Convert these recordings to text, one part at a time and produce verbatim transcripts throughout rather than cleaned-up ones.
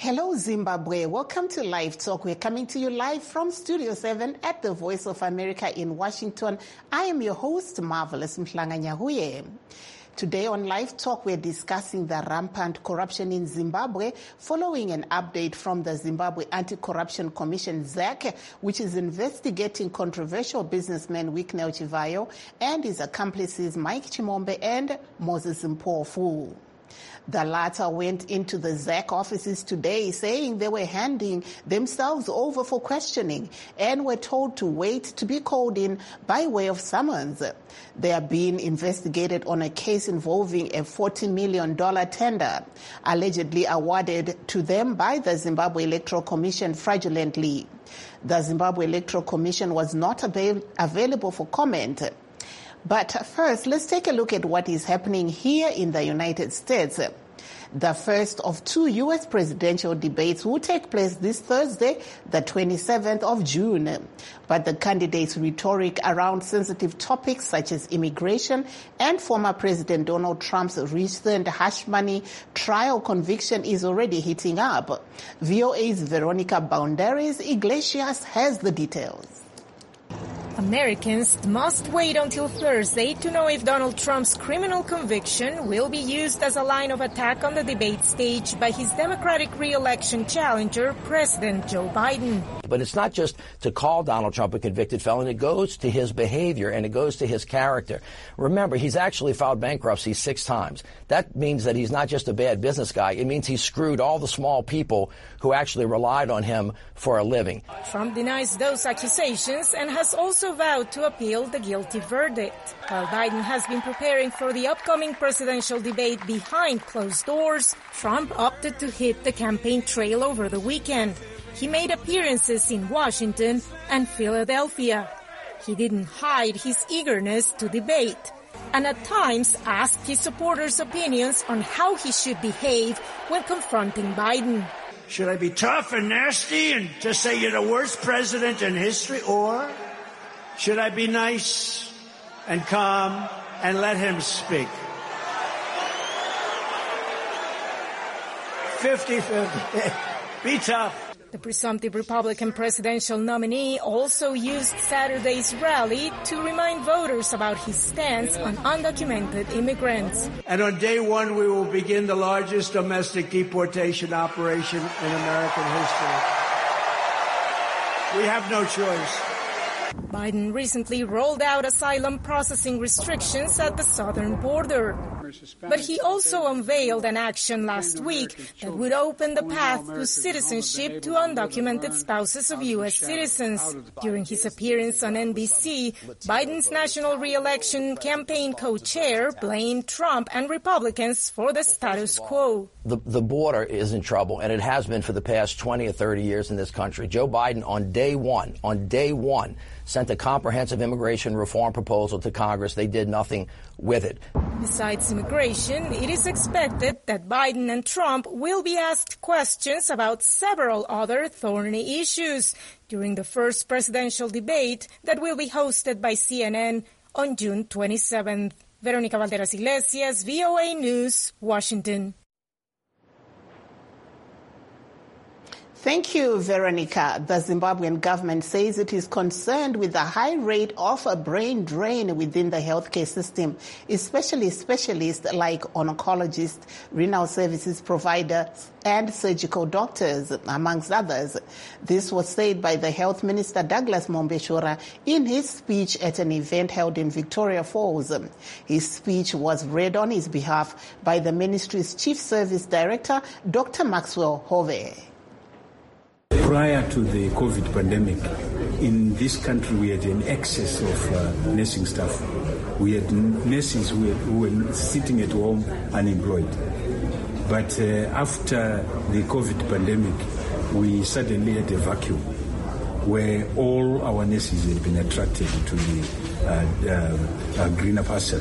Hello, Zimbabwe. Welcome to Live Talk. We're coming to you live from Studio seven at the Voice of America in Washington. I am your host, Marvelous Mhlanganyahuye. Today on Live Talk, we're discussing the rampant corruption in Zimbabwe following an update from the Zimbabwe Anti-Corruption Commission, Z A C, which is investigating controversial businessman Wicknell Chivayo and his accomplices Mike Chimombe and Moses Mpofu. The latter went into the Z A C offices today saying they were handing themselves over for questioning and were told to wait to be called in by way of summons. They are being investigated on a case involving a forty million dollars tender allegedly awarded to them by the Zimbabwe Electoral Commission fraudulently. The Zimbabwe Electoral Commission was not avail- available for comment. But first, let's take a look at what is happening here in the United States. The first of two U S presidential debates will take place this Thursday, the twenty-seventh of June. But the candidates' rhetoric around sensitive topics such as immigration and former President Donald Trump's recent hush money trial conviction is already heating up. V O A's Veronica Boundaries Iglesias has the details. Americans must wait until Thursday to know if Donald Trump's criminal conviction will be used as a line of attack on the debate stage by his Democratic re-election challenger, President Joe Biden. But it's not just to call Donald Trump a convicted felon. It goes to his behavior and it goes to his character. Remember, he's actually filed bankruptcy six times. That means that he's not just a bad business guy. It means he screwed all the small people who actually relied on him for a living. Trump denies those accusations and has also vowed to appeal the guilty verdict. While Biden has been preparing for the upcoming presidential debate behind closed doors, Trump opted to hit the campaign trail over the weekend. He made appearances in Washington and Philadelphia. He didn't hide his eagerness to debate, and at times asked his supporters' opinions on how he should behave when confronting Biden. Should I be tough and nasty and just say you're the worst president in history, or should I be nice and calm and let him speak? fifty-fifty. Be tough. The presumptive Republican presidential nominee also used Saturday's rally to remind voters about his stance on undocumented immigrants. And on day one, we will begin the largest domestic deportation operation in American history. We have no choice. Biden recently rolled out asylum processing restrictions at the southern border. But he also unveiled an action last week that would open the path to citizenship to undocumented spouses of U S citizens. During his appearance on N B C, Biden's national re-election campaign co-chair blamed Trump and Republicans for the status quo. The, the border is in trouble, and it has been for the past twenty or thirty years in this country. Joe Biden, on day one, on day one, sent a comprehensive immigration reform proposal to Congress. They did nothing with it. Besides immigration, it is expected that Biden and Trump will be asked questions about several other thorny issues during the first presidential debate that will be hosted by C N N on June twenty-seventh. Veronica Valderas Iglesias, V O A News, Washington. Thank you, Veronica. The Zimbabwean government says it is concerned with the high rate of a brain drain within the healthcare system, especially specialists like oncologists, renal services providers, and surgical doctors, amongst others. This was said by the Health Minister Douglas Mombeshora in his speech at an event held in Victoria Falls. His speech was read on his behalf by the ministry's Chief Service Director, Doctor Maxwell Hove. Prior to the COVID pandemic, in this country we had an excess of uh, nursing staff. We had nurses who were, who were sitting at home unemployed. But uh, after the COVID pandemic, we suddenly had a vacuum where all our nurses had been attracted to the uh, uh, uh, greener pastures.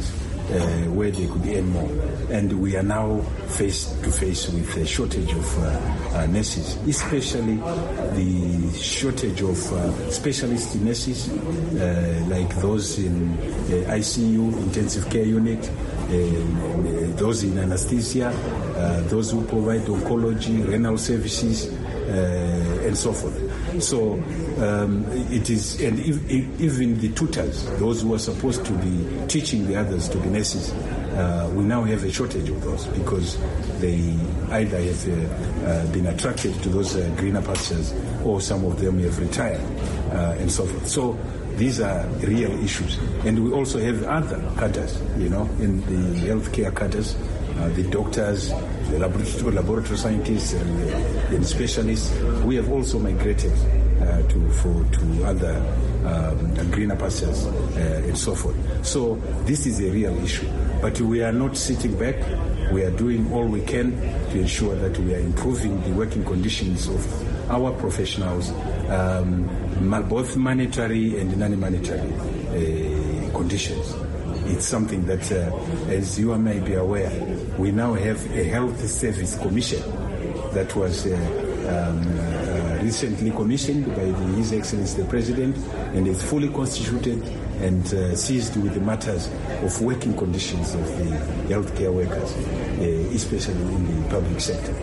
uh, where they could earn more. And we are now face to face with a shortage of uh, uh, nurses, especially the shortage of uh, specialist nurses, uh, like those in uh, I C U, intensive care unit, uh, those in anesthesia, uh, those who provide oncology, renal services, uh, and so forth. So um, it is, and if, if, even the tutors, those who are supposed to be teaching the others to be nurses, uh, we now have a shortage of those because they either have uh, uh, been attracted to those uh, greener pastures, or some of them have retired, uh, and so forth. So these are real issues. And we also have other cadres, you know, in the healthcare cadres, uh, the doctors, the laboratory, laboratory scientists, and, uh, and specialists. We have also migrated uh, to for to other um, greener pastures uh, and so forth. So this is a real issue. But we are not sitting back. We are doing all we can to ensure that we are improving the working conditions of our professionals, um, both monetary and non-monetary uh, conditions. It's something that, uh, as you may be aware, we now have a health service commission that was uh, um, uh, recently commissioned by the, His Excellency the President, and is fully constituted and uh, seized with the matters of working conditions of the healthcare workers, uh, especially in the public sector.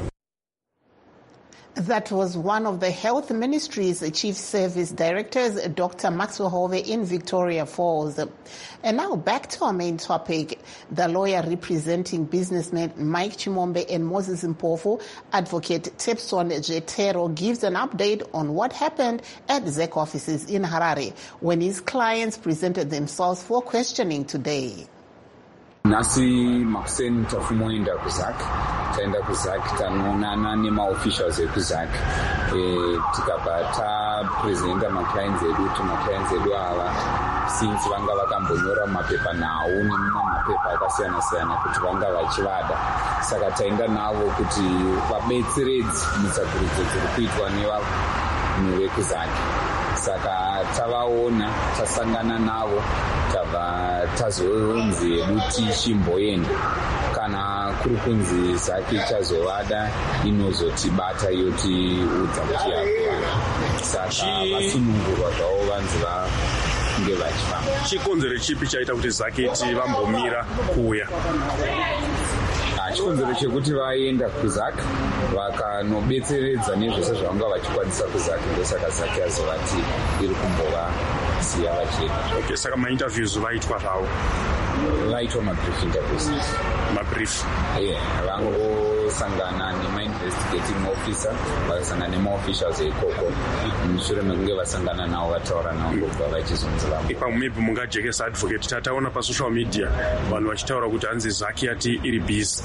That was one of the Health Ministry's Chief Service Directors, Doctor Maxwell Hove, in Victoria Falls. And now back to our main topic. The lawyer representing businessmen Mike Chimombe and Moses Mpofu, Advocate Tepson Jetero, gives an update on what happened at Z E C offices in Harare when his clients presented themselves for questioning today. Nasi makuseni tafumoenda kuzak taenda kuzak tanoonana nemaofficials ekuzak e, tikabata presenta maclients edu kuti maclients edu ava since vanga vakambonyora mapepa nawo nemamwe mapepa akasiyana siyana kuti vanga vachivada, saka taenda navo kuti vabetseredze mutsakurudzo dziri kuitwa nevanhu vekuzaki. Saka tavaona, tasangana navo, tabva tazonzi edu tichimboenda kana kuri kunzi zaki chazovada inozotibata yotiudza kuti yakuvana. Saka vasunungurwa zvavo vanzi vange vachifamba. Chikonzero chipi chaita kuti zaketi vambomira kuuya? Chikonzero chekuti vaenda kuzaki vakanobetseredza nezvose zvavanga vachikwanisa kuzaki, ndosaka zaki azovati iri kumbovasiya vachienda. Okay, saka mainterviews vaitwa zvavo? Vaitwa mabrief interviews. Mabrief? Yeah, vangosangana nema-investigating officer, vakasangana nema-officials ekoko. Mushure mekunge vasangana navo vataura navo ndobva vachizonzi vamwe. Ipa maybe mungajekesa advocate, tataona pasocial media vanhu vachitaura kuti hanzi zaki yati iri busy.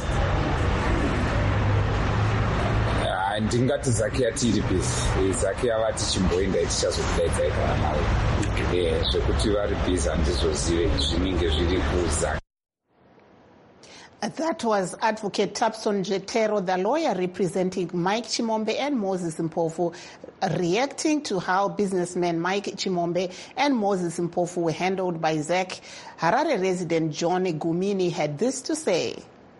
Ndingati zaki yati iri busy. Zaki yavati chimboenda itichazokudaidzai kana nawe. Eh, zvekuti vari busy handizozive zvinenge zviri kuzaki. That was Advocate Tapson Jetero, the lawyer representing Mike Chimombe and Moses Mpofu, reacting to how businessmen Mike Chimombe and Moses Mpofu were handled by Z E C. Harare resident John Gumini had this to say.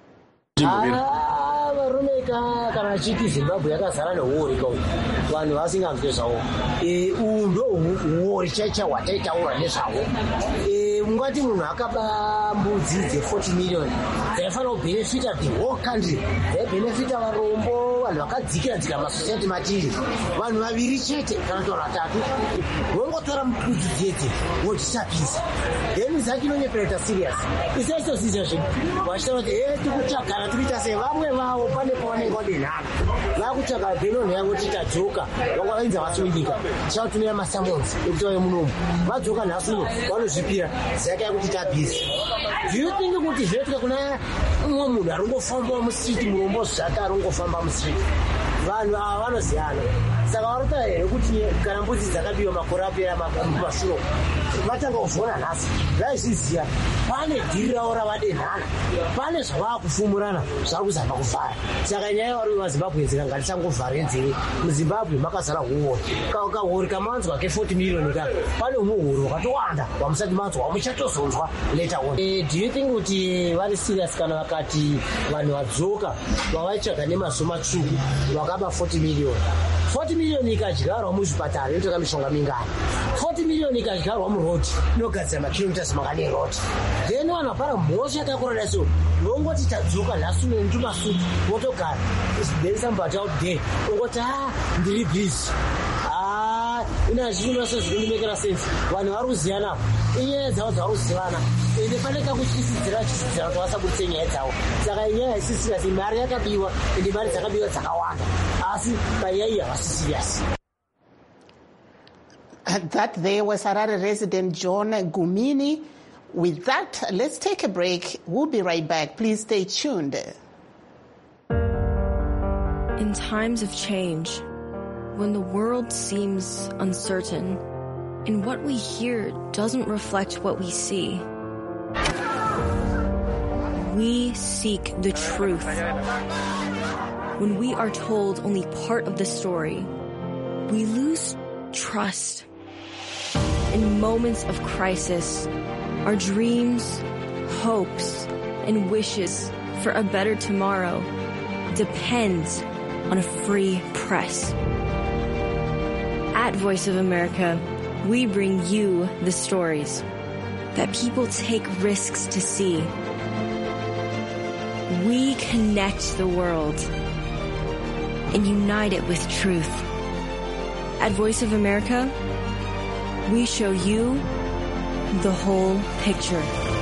Kana chiti Zimbabwe yakazara neuori kwa vanhu vasinganzwe zvavo uyu ndo uori chacha wataitaura nezvavo. Mungati munhu akaba mbudzi dze-forty million dzaifanira kubhenefita the whole country, dzaibhenefita varombo, vanhu vakadzikira dzika masociety matiri, vanhu vaviri chete kana kuti vanhu vatatu. Vongotora mbudzi dzedze vodzitapisa, then zaki inonyepereta serious. Isaitosisa zvinhu vachitaura kuti e tikutsvagana tikuita sei, vamwe vavo pane pavanenge vadenhana vakutsvaga bhenoni yavo titadzoka vanga vainza vasungika tichatumira masamonzi ekuti vave munomu vadzoka nhasuno vanozvipira zaka yakuti tabhizi. Do you think kuti zvinoitika kuna umwe munhu arongofamba mustriti, murombo zvake arongofamba mustriti? Vanhu ava vanoziyana, saka varota here kuti kana mbudzi dzakabiwa makore apera mashure vatanga kuzviona nhasi vaizviziva pane dhiri ravo ravadenhana pane zvavakufumurana zvari kuzama kuvhara saka nyaya vari vazimbabwe dzika ngatisangovhare nzeve muzimbabwe makazara huori kahori kamanzwa ke40 miriyoni ka pane muhuri wakatowanda wamusati manzwa wamuchatozonzwa later on. Do you think kuti vari serious kana vakati vanhu vadzoka vavaitsvaga nemazuva matsvuku vakaba forty miliyoni forty miliyoni ikadyarwa muzvipatara inotoka mishonga mingani forty miliyoni ikadyarwa murodi inogadzira makilomitas makane rodi then vanhu vapara mhosva yakakorana so nongoti tadzoka nhasi nentumasutu votogara then somebody out there ongoti a ndiri busy ina zvinhu sezvikundimekera sense vanhu vari kuziyana inyaya dzavo dzavari kuzivana ende faneka kuchisidzira chisidzira kuti vasabudise nyaya dzavo saka nyaya isisiriyasi mari yakabiwa ende mari dzakabiwa dzakawanda asi panyaya havasi siriyasi. That there was Harare resident John Gumini. With that, let's take a break. We'll be right back. Please stay tuned. In times of change, when the world seems uncertain and what we hear doesn't reflect what we see, we seek the truth. When we are told only part of the story, we lose trust. In moments of crisis, our dreams, hopes, and wishes for a better tomorrow depends on a free press. At Voice of America, we bring you the stories that people take risks to see. We connect the world and unite it with truth. At Voice of America, we show you the whole picture.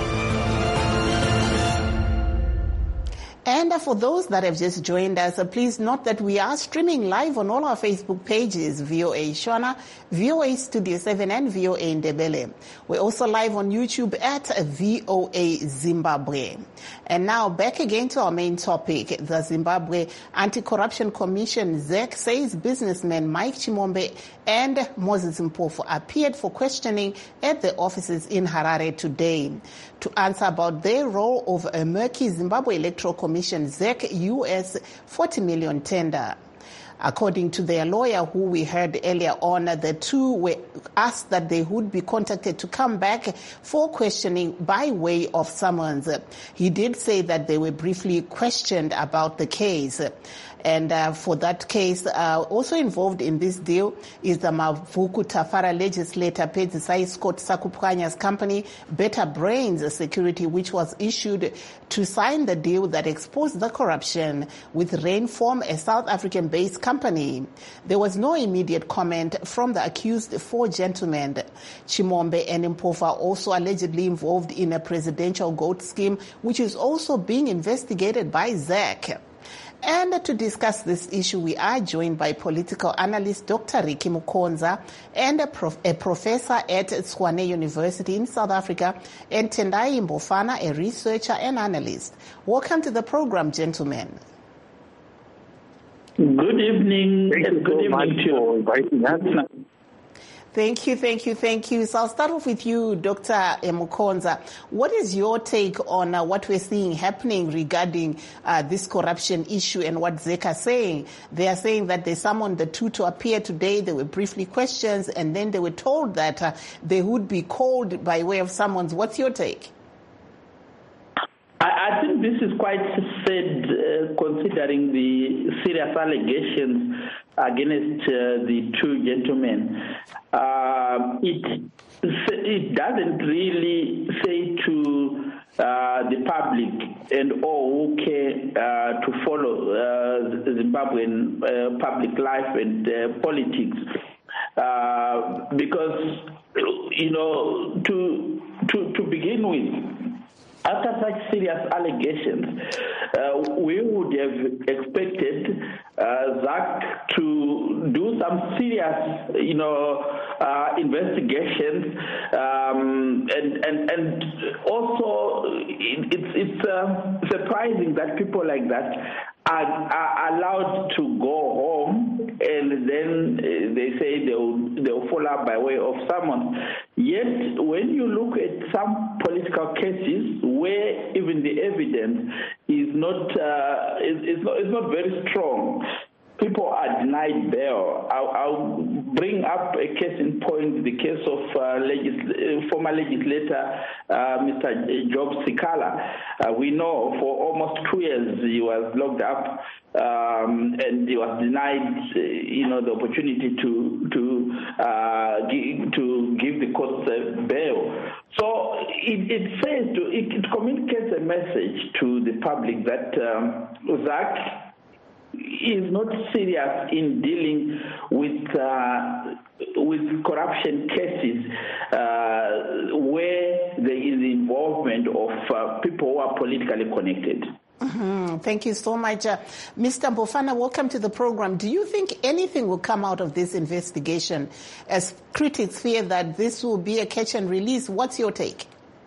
And for those that have just joined us, uh, please note that we are streaming live on all our Facebook pages, V O A Shona, V O A Studio seven, and V O A Ndebele. We're also live on YouTube at V O A Zimbabwe. And now back again to our main topic. The Zimbabwe Anti-Corruption Commission, Z E C, says businessmen Mike Chimombe and Moses Mpofu appeared for questioning at the offices in Harare today to answer about their role of a murky Zimbabwe Electoral Commission Z E C U S forty million tender. According to their lawyer, who we heard earlier on, the two were asked that they would be contacted to come back for questioning by way of summons. He did say that they were briefly questioned about the case. And uh, for that case, uh, also involved in this deal is the Mavuku Tafara legislator Pedzisai Scott Sakupkanya's company, Better Brains Security, which was issued to sign the deal that exposed the corruption with Rainform, a South African-based company. There was no immediate comment from the accused four gentlemen. Chimombe and Mpofu are also allegedly involved in a presidential goat scheme, which is also being investigated by Z E C. And to discuss this issue, we are joined by political analyst Doctor Ricky Mukonza and a, prof- a professor at Tshwane University in South Africa, and Tendai Mbofana, a researcher and analyst. Welcome to the program, gentlemen. Good evening. Thank you good so evening much to you. for inviting us. Thank you, thank you, thank you. So I'll start off with you, Doctor Mukonza. What is your take on uh, what we're seeing happening regarding uh, this corruption issue and what Z E C are saying? They are saying that they summoned the two to appear today. They were briefly questioned, and then they were told that uh, they would be called by way of summons. What's your take? I, I think this is quite sad, uh, considering the serious allegations against uh, the two gentlemen. Uh, it it doesn't really say to uh, the public and all who care uh, to follow uh, Zimbabwean uh, public life and uh, politics, uh, because you know to to to begin with, after such serious allegations, uh, we would have expected uh, Z A C to do some serious, you know, uh, investigations, um, and and and also it, it's it's uh, surprising that people like that are, are allowed to go home, and then they say they'll they'll follow up by way of summons. Yet, when you look at some political cases where even the evidence is not uh, is, is not, is not very strong, people are denied bail. I'll, I'll bring up a case in point, the case of uh, legis- former legislator uh, Mister Job Sikala. Uh, we know for almost two years he was locked up um, and he was denied, uh, you know, the opportunity to to uh, give, to give the court uh, bail. So it, it says to it, it communicates a message to the public that um, that is not serious in dealing with uh, with corruption cases uh, where there is involvement of uh, people who are politically connected. Mm-hmm. Thank you so much. Uh, Mister Mbofana, welcome to the program. Do you think anything will come out of this investigation, as critics fear that this will be a catch and release? What's your take?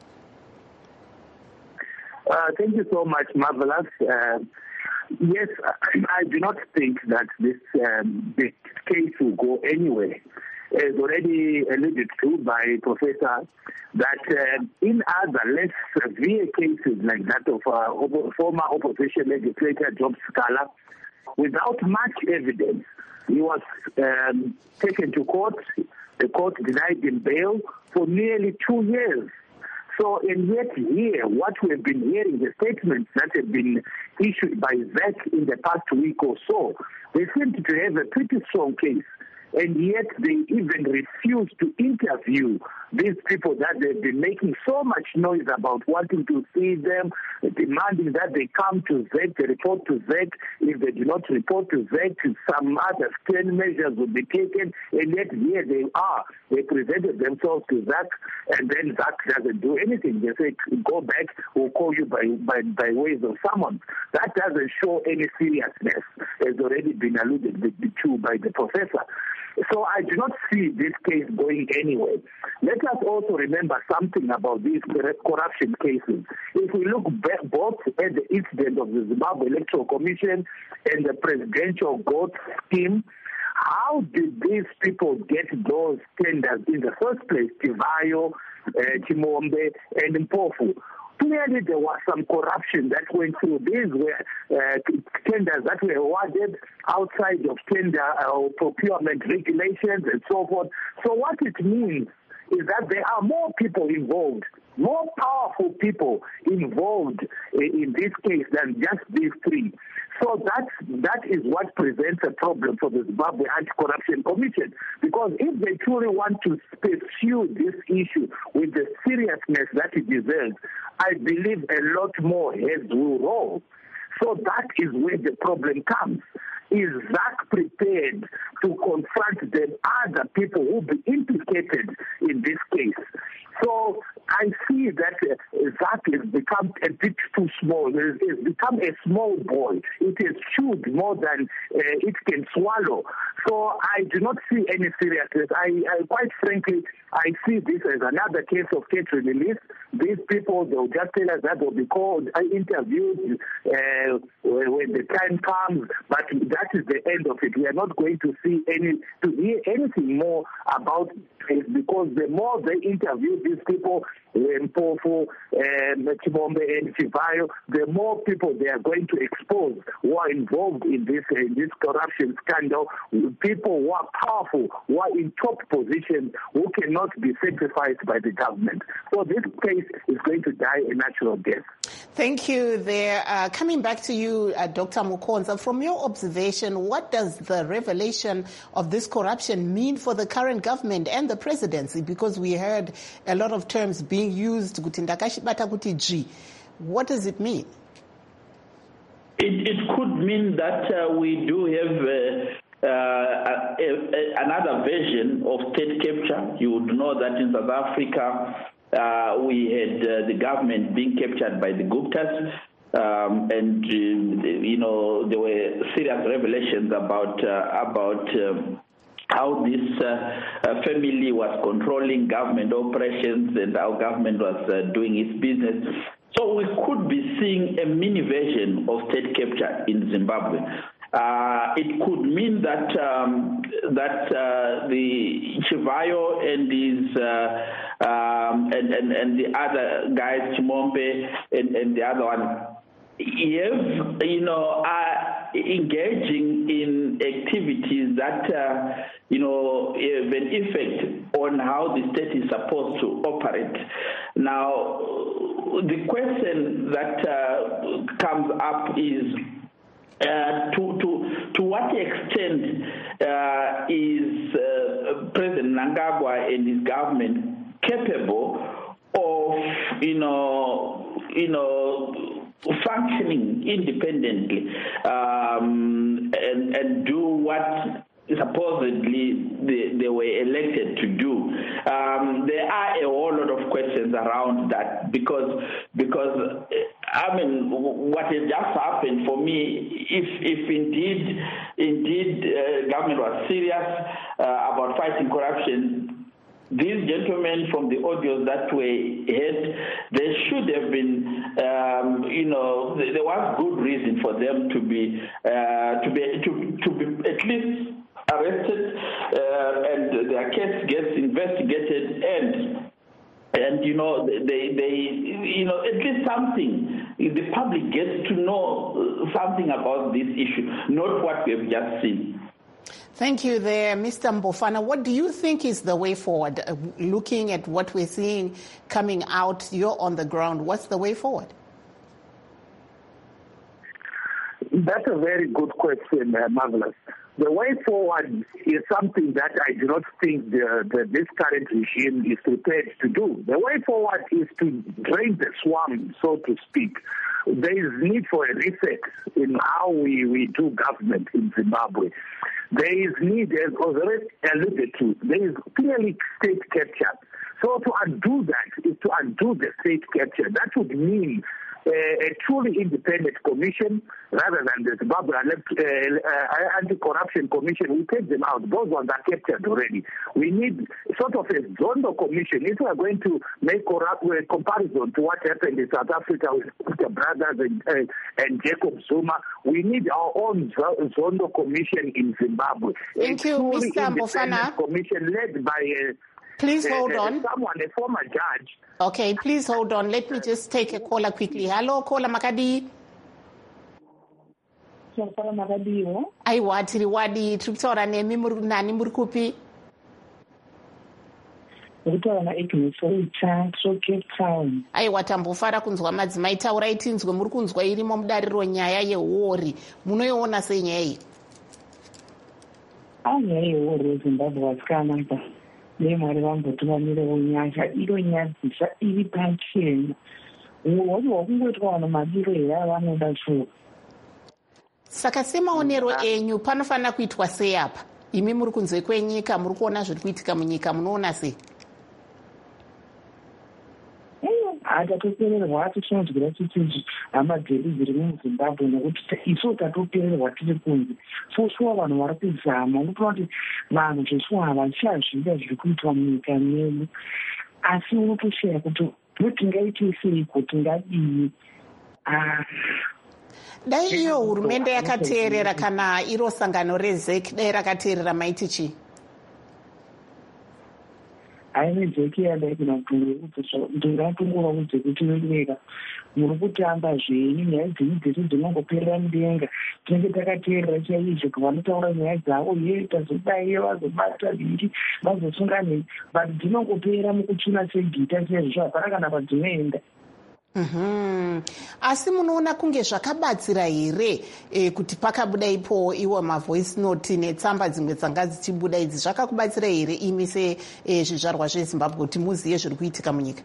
Uh, thank you so much, Marvelous. Uh, Yes, I do not think that this um, this case will go anywhere. As already alluded to by Professor, that uh, in other less severe cases like that of uh, op- former opposition legislator Job Sikala, without much evidence, he was um, taken to court. The court denied him bail for nearly two years. So, and yet here, what we have been hearing, the statements that have been issued by Z E C in the past week or so, they seem to have a pretty strong case. And yet they even refuse to interview these people that they've been making so much noise about, wanting to see them, demanding that they come to Z E C, they report to Z E C. If they do not report to Z E C, some other stern measures will be taken. And yet here they are. They presented themselves to Z E C, and then Z E C doesn't do anything. They say, go back, we'll call you by, by, by ways of summons. That doesn't show any seriousness, has already been alluded to by the professor. So I do not see this case going anywhere. Let us also remember something about these corruption cases. If we look back both at the incident of the Zimbabwe Electoral Commission and the presidential GOAT scheme, how did these people get those tenders in the first place? Tivayo, uh, Chimombe, and Mpofu. Clearly, there was some corruption that went through. These were uh, tenders that were awarded outside of tender or uh, procurement regulations and so forth. So what it means is that there are more people involved, more powerful people involved in this case than just these three. So that, that is what presents a problem for the Zimbabwe Anti-Corruption Commission. Because if they truly want to pursue this issue with the seriousness that it deserves, I believe a lot more heads will roll. So that is where the problem comes. Is Z A C prepared to confront the other people who will be implicated in this case? So I see that uh, Z A C has become a bit too small. It has become a small boy. It has chewed more than uh, it can swallow. So I do not see any seriousness. I, I quite frankly, I see this as another case of catch and release. These people, they'll just tell us that they'll be called, interviewed uh, when the time comes, but that is the end of it. We are not going to see any, to hear anything more about it, because the more they interview these people, Mpofu, Chimombe, and Tivayo, the more people they are going to expose who are involved in this in this corruption scandal, people who are powerful, who are in top positions, who cannot be sacrificed by the government. So this case is going to die a natural death. Thank you. There, uh, coming back to you, uh, Doctor Mukonza, from your observation, what does the revelation of this corruption mean for the current government and the presidency? Because we heard a lot of terms being used. What does it mean? It, it could mean that uh, we do have uh, uh, a, a, another version of state capture. You would know that in South Africa, uh, we had uh, the government being captured by the Guptas. Um, and, uh, you know, there were serious revelations about, uh, about um, how this uh, uh, family was controlling government operations and how government was uh, doing its business. So we could be seeing a mini version of state capture in Zimbabwe. Uh, it could mean that um, that uh, the Chivayo and his uh, um, and, and and the other guys, Chimombe and, and the other one, have, you know, are engaging in activities that uh, you know have an effect on how the state is supposed to operate. Now, the question that uh, comes up is, Uh, to to to what extent uh, is uh, President Mnangagwa and his government capable of you know you know functioning independently um, and and do what supposedly they, they were elected to do? Um, there are a whole lot of questions around that because because. I mean, what has just happened for me, if if indeed indeed uh, government was serious uh, about fighting corruption, these gentlemen from the audios that were heard, there should have been, um, you know, there was good reason for them to be uh, to be to to be at least arrested uh, and their case gets investigated and. And, you know, they, they, you know, at least something, the public gets to know something about this issue, not what we have just seen. Thank you there, Mister Mbofana. What do you think is the way forward? Uh, looking at what we're seeing coming out, you're on the ground. What's the way forward? That's a very good question, uh, Marvelous. The way forward is something that I do not think the, the, this current regime is prepared to do. The way forward is to drain the swamp, so to speak. There is need for a reset in how we, we do government in Zimbabwe. There is need, as already alluded to, there is clearly state capture. So to undo that is to undo the state capture. That would mean Uh, a truly independent commission rather than the Zimbabwe uh, uh, Anti-Corruption Commission. We take them out. Those ones are captured already. We need sort of a Zondo commission. If we are going to make a comparison to what happened in South Africa with the brothers and, uh, and Jacob Zuma, we need our own Zondo commission in Zimbabwe. Thank a you, truly Mister Mbofana. Commission led by a Please hold uh, on. Someone, a former judge. Okay, please hold on. Let me just take a caller quickly. Hello, caller Makadi. Aiwa, tiri wadi. Tuktora nemi nani murikupi. Aiwa, tambofara kunzwa madzimai taurai tinzwe muri kunzwa irimo mudariro nyaya yehori. Munoiona sei nyaya iyi? Ah, nyaya yehori weZimbabwe wasikanaka. Nemwari vambotunamirewo nyasha iro nyadzisa iri pachena uovi hwakungoitwa vanhu madiro here vanoda shuwa. Saka semaonero enyu panofanira kuitwa sei apa? Imi muri kunze kwenyika, muri kuona zviri kuitika munyika, munoona sei? Hatatopererwa tichinodyira tichiti hama dzedu dziri muzimbabwe nekuti isu tatopererwa tiri kunze. So shuwa vanhu vari kuzama unotoona kuti vanhu zveshuwa havachazvida zviri kuitwa munyika medu, asi unotoshaya kuti totingaite seiko, tingadii. Dai iyo hurumende yakateerera kana iro sangano rezek dai rakateerera maiti chii? haine jeki yadaikina kutungurekuti ndingatungura kuti kutinyika muri kutamba zvenyu nyaya dzenyu dzedu dzinongoperera mudenga. Tinenge takateerera chaizvo vanotaura nyaya dzavo ye tazodaiye vazobata viri vazosunga nei, but dzinongopera mukuchuna segita sezvo hapana kana kwadzinoenda. Mm-hmm. Asi munoona kunge zvakabatsira here e, kuti pakabuda ipo iwo mavoice note netsamba dzimwe dzanga dzichibuda idzi zvakakubatsira here imi se e, zvizvarwa zveZimbabwe kuti muziye zviri kuitika munyika?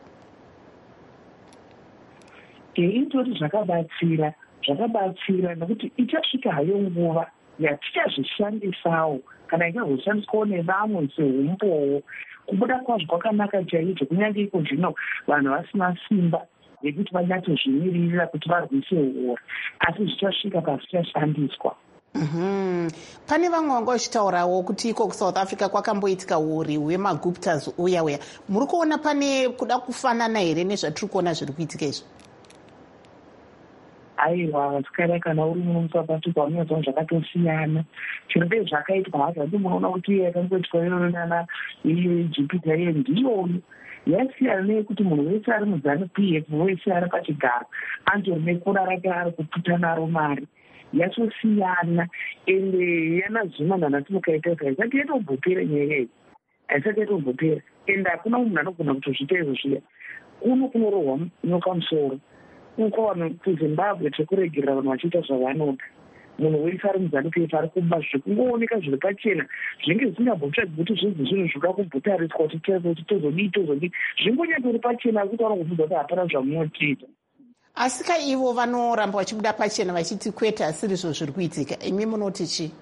Indoti zvakabatsira zvakabatsira nekuti ichasvika hayo nguva yatichazvishandisawo kana ikazoshandiswawo nevamwe seumbowo. Kubuda kwazvo kwakanaka chaizvo, kunyange iko zvino vanhu vasina simba yekuti vanyatsozvimirira kuti varwise hori, asi zvichasvika pazvichashandiswa. Mm-hmm. Pane vamwe vanga vachitaurawo kuti iko kuSouth Africa kwakamboitika huri hwemaguptas uya uya. Muri kuona pane kuda kufanana here nezvatiri kuona zviri kuitika izvi? aiwa vasikana kana uri muno muSouth Africa unoziva zvakatosiyana. Chinode zvakaitwa hazvo ndi munoona kuti yakangoitwa iyoyo nana Jupiter iye ndiyoyo yasiyana neyekuti munhu wese ari muZANU-P F wese ari pachigaro andori nekura rake ari kupfuta naro mari yatosiyana. Ende yana zvima nanhasi mukaita kuti haisati yatobvupira nyaya iyi, haisati yatobvupira, ende hakuna munhu anogona kutozviita izvo zviya. Kuno kunorohwa nyoka musoro, uko vanhu kuZimbabwe tekuregerera vanhu vachiita zvavanoda. Munhu wese ari muZANU-P F ari kuba zvikungooneka zviri pachena zvinge zvisingabvutsvagi kuti zvinhu zvinhu zvinoda kubhutariswa kuti kuti tozodii tozodii zvingonyatiri pachena kuti vanokubvunza kuti hapana zvamunotiita. Asi kaivo vanoramba vachibuda pachena vachiti kwete asiri izvo zviri kuitika, imi munoti chii?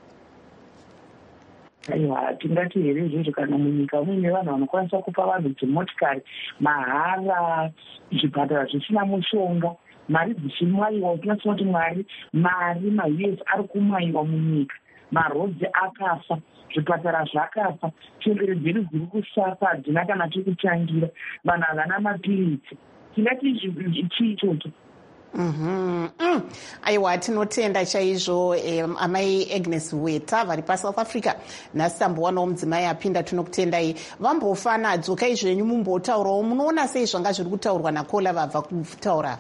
Aiwa, tingati here izvozvo kana munyika muine vanhu vanokwanisa kupa vanhu dzimotikari mahara, zvipatara zvisina mushonga, mari dzichimwaiwa, utinasina kuti mwari mari ma-U S ari kumwaiwa munyika, marodzi akafa, zvipatara zvakafa, chembere dzedu dziri kusafa hadzina kana chekutangira, vanhu havana mapiritsi. Tingati chii ichocho? Mm-hmm. Mm. Aiwa, tinotenda chaizvo eh, amai Agnes Weta vari paSouth Africa. Nhasi tambowanawo mudzimai apinda, tinokutendai. Vambofana dzokai zvenyu mumbotaurawo, munoona sei zvanga zviri kutaurwa naKola vabva kutaura?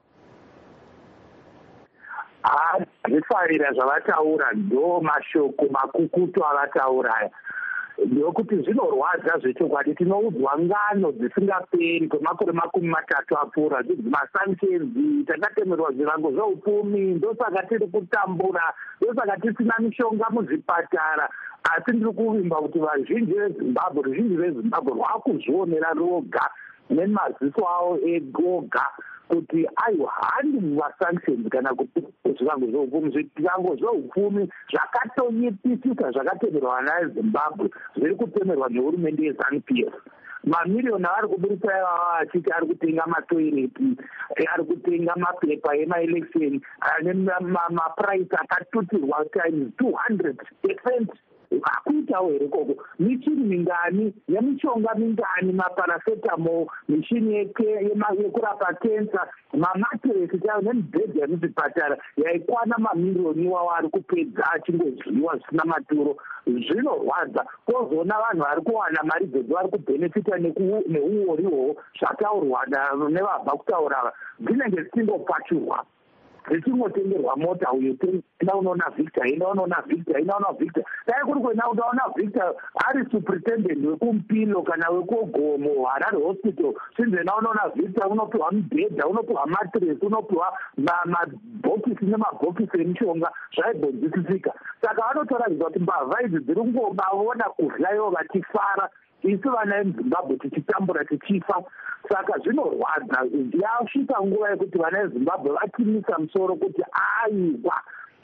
Zvifarira zvavataura ndo mashoko makukutu avataura ndokuti zvinorwadza zvechokwadi. Tinoudzwa ngano dzisingaperi kwemakore makumi matatu apfuura dzidzi masanctions, takatemerwa zvirango zveupfumi, ndosaka tiri kutambura, ndosaka tisina mishonga muzvipatara. Asi ndiri kuvimba kuti vazhinji veZimbabwe ruzhinji rweZimbabwe rwakuzvionera roga nemaziso avo egoga kuti aiwa handi mumasanctions kana kuti zvirango zveupfumi. Zvirango zveupfumi zvakatoyipisisa zvakatemerwa vana veZimbabwe zviri kutemerwa nehurumende yeZANU-P F. Mamiriyoni avari kuburisa ivava achiti ari kutenga matoireti, ari kutenga mapepa emaelection ane mapuraisi akatutirwa times two hundred percent. Akuitawo here koko michini mingani yemishonga mingani, maparacetamol, mishini yekurapa kensa, mamatiresi chaiwo nemibhedha yemuzvipatara yaikwana mamiriyoni iwawo ari kupedza achingodyiwa zvisina maturo. Zvinorwadza. Kozoona vanhu vari kuwana mari dzedu vari kubhenefita neuori ihwohwo zvataurwa nevabva kutaura dzinenge dzichingopachurwa, dzichingotengerwa mota. Uyo ina unoona Victor, ina unoona Victor, ina unoona Victor. Dai kuri kwena unoona Victor ari superintendent wekuMpilo kana wekuGomo Harare Hospital, since ina unoona Victor unopiwa mibhedha, unopiwa matiresi, unopiwa mabhokisi nemabhokisi emishonga zvaibonzwisisika. Saka vanotoratidza kuti mbavha idzi dziri kungobaona kudya ivo vachifara, isu vana veZimbabwe tichitambura tichifa. Saka zvinorwadza. Yasvika nguva yekuti vana veZimbabwe vatimisa musoro kuti aiwa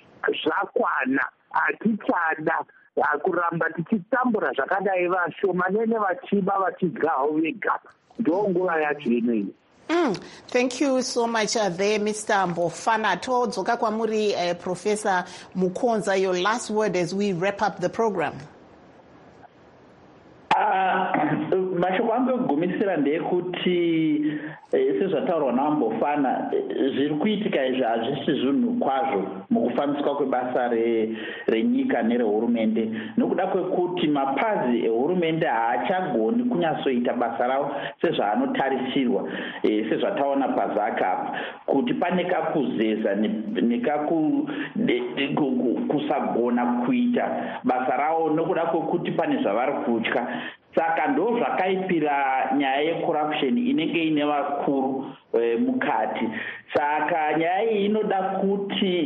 zvakwana, hatichada kuramba tichitambura zvakadai vashomanene vachiba vachidya havo vega. Ndo nguva yacho inoyi. Mm, thank you so much uh, there, Mister Mbofana. Todzoka kwamuri uh, Professor Mukonza, your last word as we wrap up the program. Mashoko angu ekugumisira ndeyekuti sezvataurwa naMbofana, zviri kuitika izvi hazvisi zvinhu kwazvo mukufambiswa kwebasa renyika nerehurumende, nokuda kwekuti mapazi ehurumende haachagoni kunyatsoita basa ravo sezvaanotarisirwa. Sezvataona paZAC apa kuti pane kakuzeza nekakusagona kuita basa ravo nokuda kwekuti pane zvavari kutya. Saka ndo zvakaipira nyaya yecorruption inenge ine vakuru e, mukati. Saka nyaya iyi inoda kuti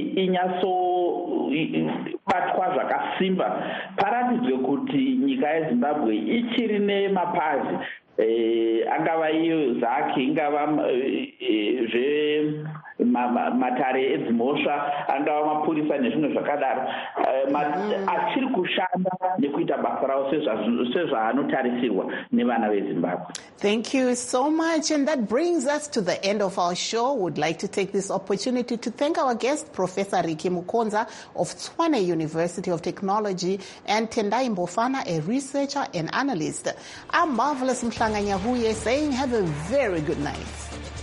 inyatsobatwa zvakasimba, paratidzwe kuti nyika yeZimbabwe ichiri nemapazi e, angava iyo ZAC, ingava e, zve matare edzimhosva, angava mapurisa nezvimwe zvakadaro, achiri kushanda nekuita basa ravo sezvaanotarisirwa nevana veZimbabwe. Thank you so much, and that brings us to the end of our show. Would like to take this opportunity to thank our guest, Professor Ricky Mukonza of Tshwane University of Technology, and Tendai Mbofana, a researcher and analyst. I'm Marvelous Mhlanga Nyahuye saying have a very good night.